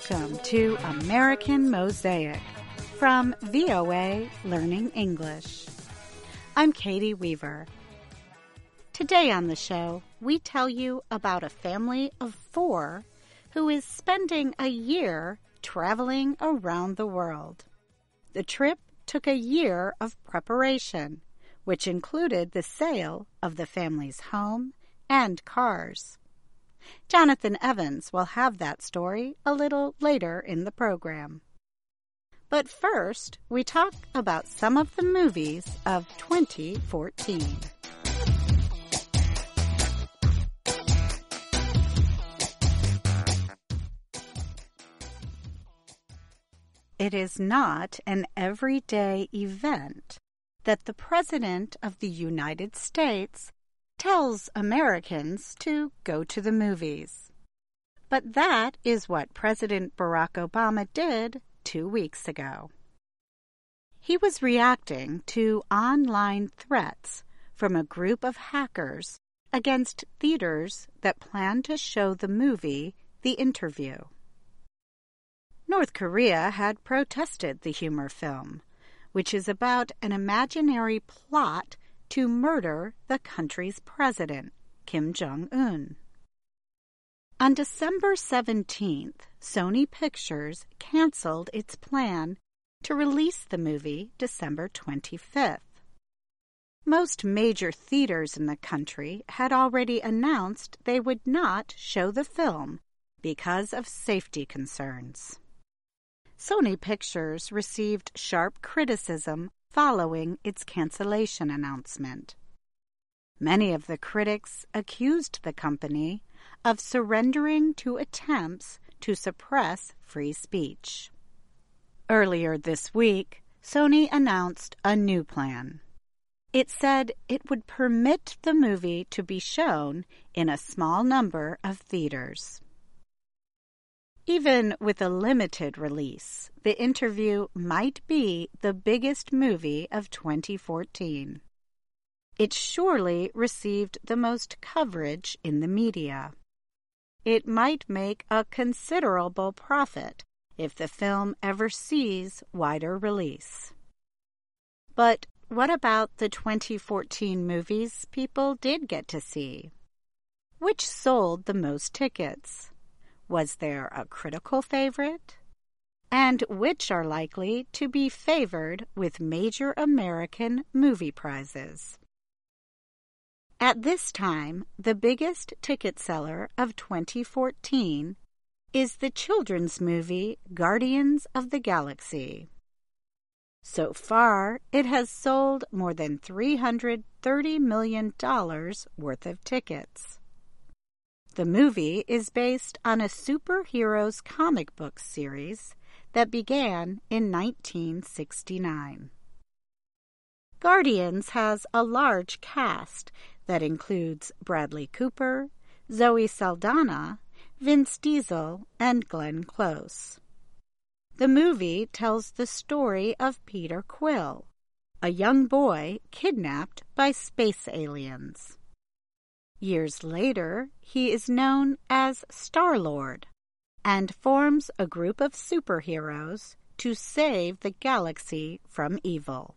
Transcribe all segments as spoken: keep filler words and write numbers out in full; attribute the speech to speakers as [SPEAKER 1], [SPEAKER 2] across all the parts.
[SPEAKER 1] Welcome to American Mosaic from V O A Learning English. I'm Katie Weaver. Today on the show, we tell you about a family of four who is spending a year traveling around the world. The trip took a year of preparation, which included the sale of the family's home and cars. Jonathan Evans will have that story a little later in the program. But first, we talk about some of the movies of twenty fourteen. It is not an everyday event that the President of the United States tells Americans to go to the movies. But that is what President Barack Obama did two weeks ago. He was reacting to online threats from a group of hackers against theaters that plan to show the movie The Interview. North Korea had protested the humor film, which is about an imaginary plot to murder the country's president, Kim Jong-un. On December seventeenth, Sony Pictures canceled its plan to release the movie December twenty-fifth. Most major theaters in the country had already announced they would not show the film because of safety concerns. Sony Pictures received sharp criticism following its cancellation announcement. Many of the critics accused the company of surrendering to attempts to suppress free speech. Earlier this week, Sony announced a new plan. It said it would permit the movie to be shown in a small number of theaters. Even with a limited release, The Interview might be the biggest movie of twenty fourteen. It surely received the most coverage in the media. It might make a considerable profit if the film ever sees wider release. But what about the twenty fourteen movies people did get to see? Which sold the most tickets? Was there a critical favorite? And which are likely to be favored with major American movie prizes? At this time, the biggest ticket seller of twenty fourteen is the children's movie Guardians of the Galaxy. So far, it has sold more than three hundred thirty million dollars worth of tickets. The movie is based on a superheroes comic book series that began in nineteen sixty-nine. Guardians has a large cast that includes Bradley Cooper, Zoe Saldana, Vince Diesel, and Glenn Close. The movie tells the story of Peter Quill, a young boy kidnapped by space aliens. Years later, he is known as Star-Lord and forms a group of superheroes to save the galaxy from evil.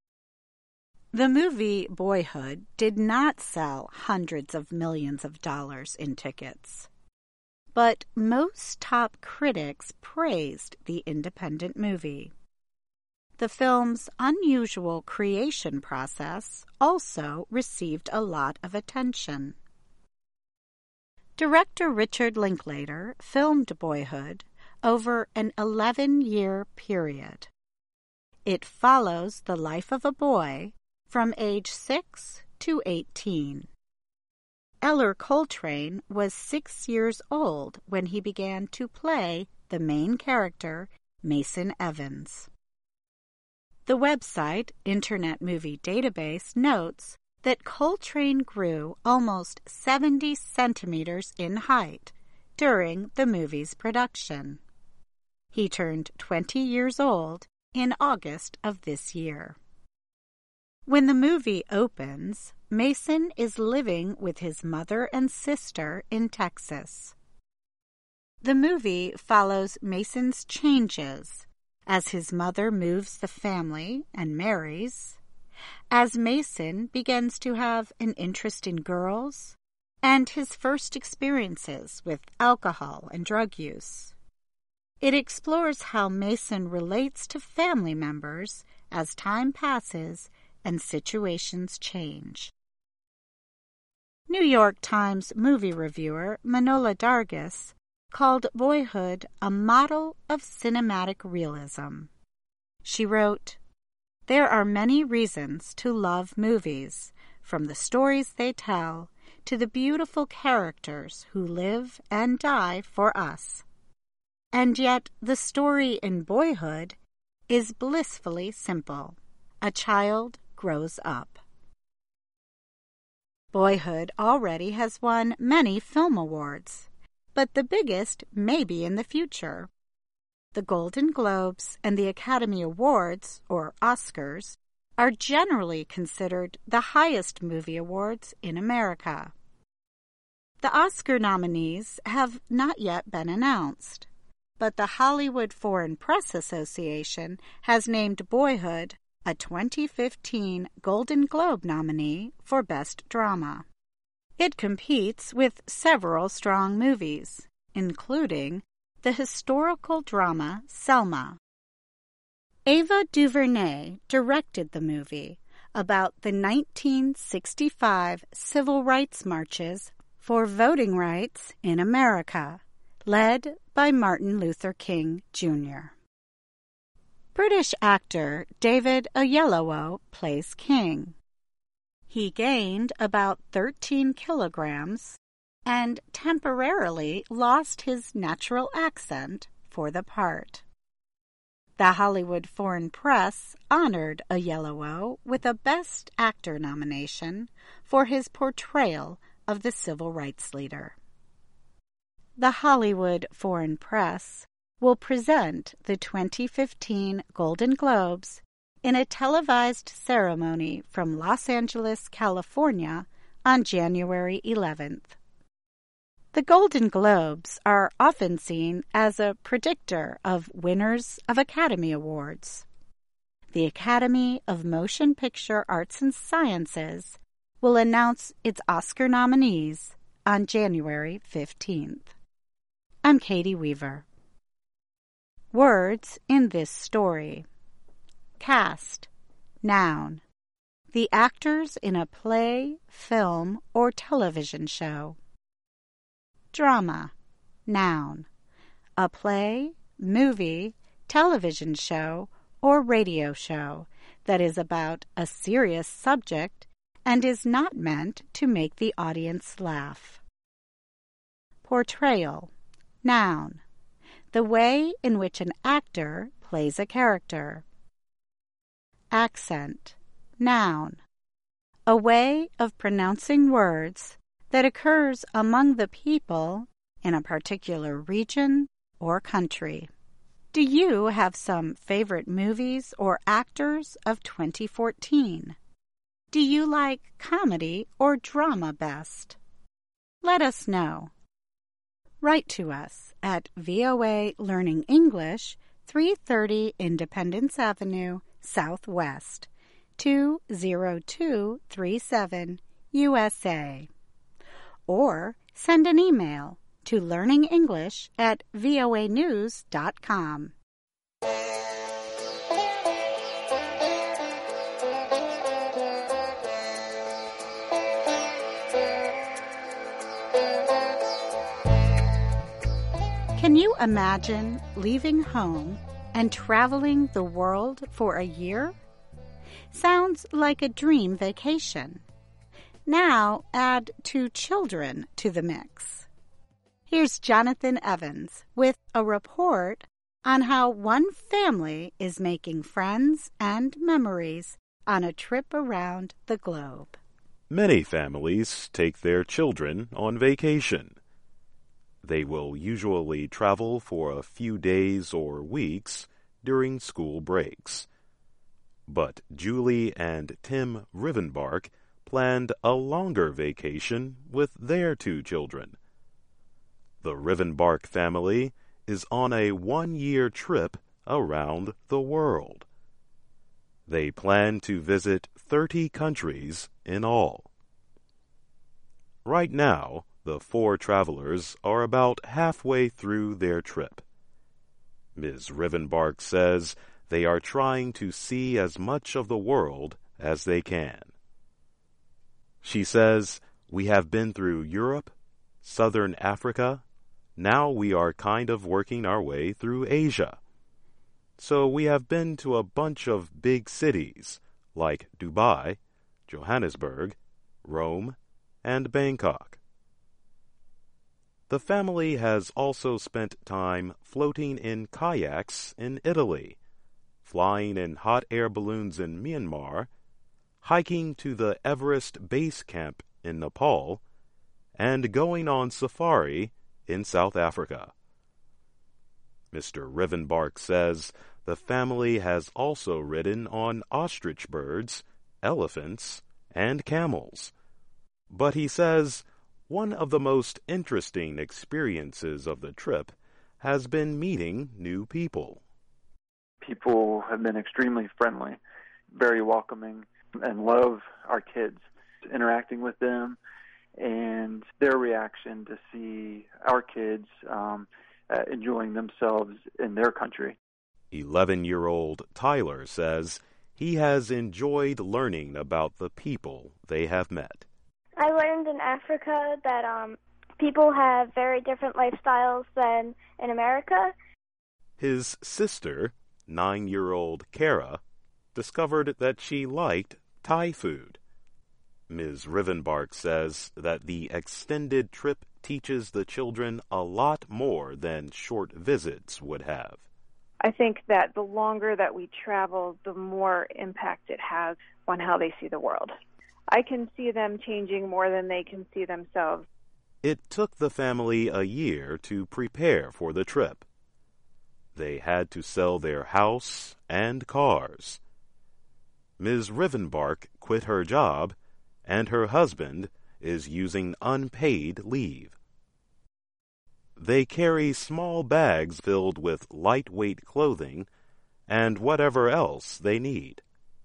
[SPEAKER 1] The movie Boyhood did not sell hundreds of millions of dollars in tickets, but most top critics praised the independent movie. The film's unusual creation process also received a lot of attention. Director Richard Linklater filmed Boyhood over an eleven-year period. It follows the life of a boy from age six to eighteen. Eller Coltrane was six years old when he began to play the main character, Mason Evans. The website Internet Movie Database notes that Coltrane grew almost seventy centimeters in height during the movie's production. He turned twenty years old in August of this year. When the movie opens, Mason is living with his mother and sister in Texas. The movie follows Mason's changes as his mother moves the family and marries, as Mason begins to have an interest in girls, and his first experiences with alcohol and drug use. It explores how Mason relates to family members as time passes and situations change. New York Times movie reviewer Manohla Dargis called Boyhood a model of cinematic realism. She wrote, "There are many reasons to love movies, from the stories they tell to the beautiful characters who live and die for us. And yet the story in Boyhood is blissfully simple. A child grows up." Boyhood already has won many film awards, but the biggest may be in the future. The Golden Globes and the Academy Awards, or Oscars, are generally considered the highest movie awards in America. The Oscar nominees have not yet been announced, but the Hollywood Foreign Press Association has named Boyhood a twenty fifteen Golden Globe nominee for Best Drama. It competes with several strong movies, including the historical drama Selma. Ava DuVernay directed the movie about the nineteen sixty-five civil rights marches for voting rights in America, led by Martin Luther King, Junior British actor David Oyelowo plays King. He gained about thirteen kilograms and temporarily lost his natural accent for the part. The Hollywood Foreign Press honored Oyelowo with a Best Actor nomination for his portrayal of the civil rights leader. The Hollywood Foreign Press will present the twenty fifteen Golden Globes in a televised ceremony from Los Angeles, California, on January eleventh. The Golden Globes are often seen as a predictor of winners of Academy Awards. The Academy of Motion Picture Arts and Sciences will announce its Oscar nominees on January fifteenth. I'm Katie Weaver. Words in this story. Cast, noun. The actors in a play, film, or television show. Drama, noun. A play, movie, television show, or radio show that is about a serious subject and is not meant to make the audience laugh. Portrayal, noun. The way in which an actor plays a character. Accent, noun. A way of pronouncing words that occurs among the people in a particular region or country. Do you have some favorite movies or actors of twenty fourteen? Do you like comedy or drama best? Let us know. Write to us at V O A Learning English, three thirty Independence Avenue, Southwest, two zero two three seven, U S A. Or send an email to learningenglish at voa news dot com. Can you imagine leaving home and traveling the world for a year? Sounds like a dream vacation. Now add two children to the mix. Here's Jonathan Evans with a report on how one family is making friends and memories on a trip around the globe.
[SPEAKER 2] Many families take their children on vacation. They will usually travel for a few days or weeks during school breaks. But Julie and Tim Rivenbark planned a longer vacation with their two children. The Rivenbark family is on a one-year trip around the world. They plan to visit thirty countries in all. Right now, the four travelers are about halfway through their trip. Miz Rivenbark says they are trying to see as much of the world as they can. She says, "We have been through Europe, Southern Africa. Now we are kind of working our way through Asia. So we have been to a bunch of big cities like Dubai, Johannesburg, Rome, and Bangkok." The family has also spent time floating in kayaks in Italy, flying in hot air balloons in Myanmar, hiking to the Everest Base Camp in Nepal, and going on safari in South Africa. Mister Rivenbark says the family has also ridden on ostrich birds, elephants, and camels. But he says one of the most interesting experiences of the trip has been meeting new people.
[SPEAKER 3] People have been extremely friendly, very welcoming, and love our kids, interacting with them, and their reaction to see our kids um, uh, enjoying themselves in their country.
[SPEAKER 2] eleven-year-old Tyler says he has enjoyed learning about the people they have met.
[SPEAKER 4] I learned in Africa that um, people have very different lifestyles than in America.
[SPEAKER 2] His sister, nine-year-old Kara, discovered that she liked Thai food. Miz Rivenbark says that the extended trip teaches the children a lot more than short visits would have.
[SPEAKER 5] I think that the longer that we travel, the more impact it has on how they see the world. I can see them changing more than they can see themselves.
[SPEAKER 2] It took the family a year to prepare for the trip. They had to sell their house and cars. Miz Rivenbark quit her job, and her husband is using unpaid leave. They carry small bags filled with lightweight clothing and whatever else they need.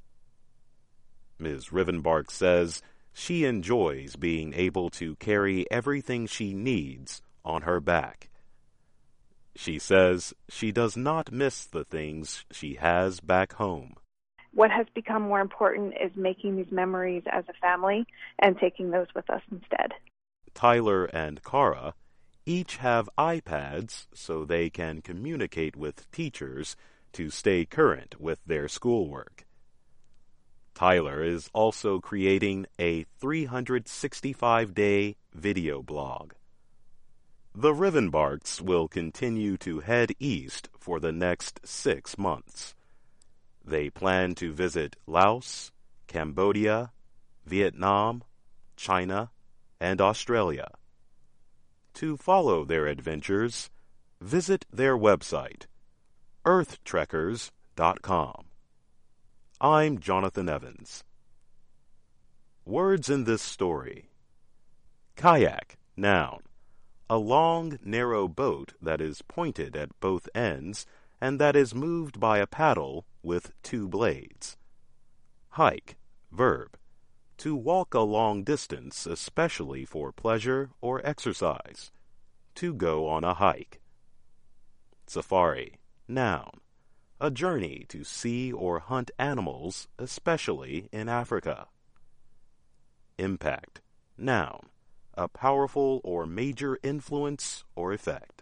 [SPEAKER 2] Miz Rivenbark says she enjoys being able to carry everything she needs on her back. She says she does not miss the things she has back home.
[SPEAKER 5] What has become more important is making these memories as a family and taking those with us instead.
[SPEAKER 2] Tyler and Kara each have iPads so they can communicate with teachers to stay current with their schoolwork. Tyler is also creating a three hundred sixty-five day video blog. The Rivenbarks will continue to head east for the next six months. They plan to visit Laos, Cambodia, Vietnam, China, and Australia. To follow their adventures, visit their website, earth trekkers dot com. I'm Jonathan Evans. Words in this story. Kayak, noun. A long, narrow boat that is pointed at both ends and that is moved by a paddle with two blades. Hike, verb. To walk a long distance, especially for pleasure or exercise. To go on a hike. Safari, noun. A journey to see or hunt animals, especially in Africa. Impact, noun. A powerful or major influence or effect.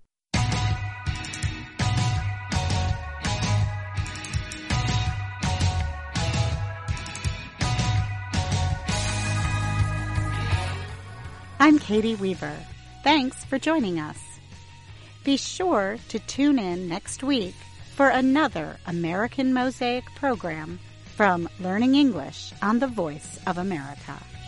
[SPEAKER 1] I'm Katie Weaver. Thanks for joining us. Be sure to tune in next week for another American Mosaic program from Learning English on the Voice of America.